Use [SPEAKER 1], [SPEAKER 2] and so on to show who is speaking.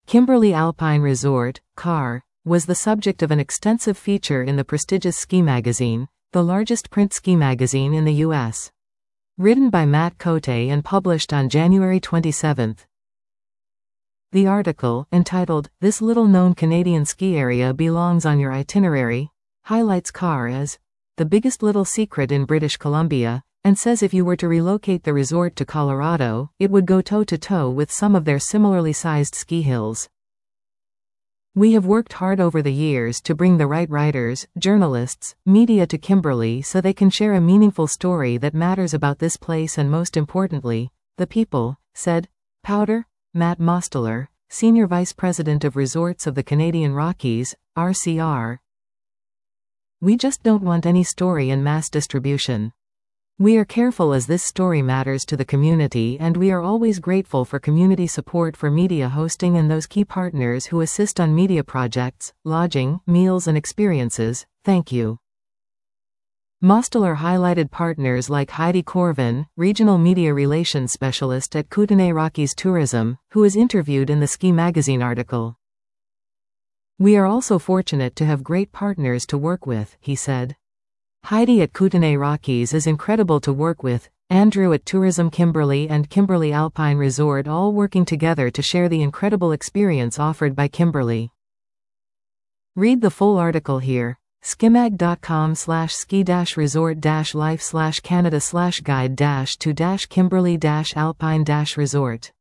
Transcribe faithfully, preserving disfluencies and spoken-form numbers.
[SPEAKER 1] Kimberley Alpine Resort, C A R, was the subject of an extensive feature in the prestigious Ski Magazine, the largest print ski magazine in the U S Written by Matt Cote and published on January twenty-seventh. The article, entitled, "This Little-Known Canadian Ski Area Belongs on Your Itinerary," highlights C A R as the biggest little secret in British Columbia, and says if you were to relocate the resort to Colorado, it would go toe-to-toe with some of their similarly sized ski hills. "We have worked hard over the years to bring the right writers, journalists, media to Kimberley so they can share a meaningful story that matters about this place and most importantly, the people," said Powder, Matt Mosteller, Senior Vice President of Resorts of the Canadian Rockies, R C R. "We just don't want any story in mass distribution. We are careful as this story matters to the community, and we are always grateful for community support for media hosting and those key partners who assist on media projects, lodging, meals and experiences. Thank you." Mosteller highlighted partners like Heidi Corvin, Regional Media Relations Specialist at Kootenay Rockies Tourism, who is interviewed in the Ski Magazine article. "We are also fortunate to have great partners to work with," he said. Heidi at Kootenay Rockies is incredible to work with, Andrew at Tourism Kimberley and Kimberley Alpine Resort all working together to share the incredible experience offered by Kimberley. Read the full article here. skimag.com slash ski dash resort dash life slash Canada slash guide dash to dash Kimberley dash alpine dash resort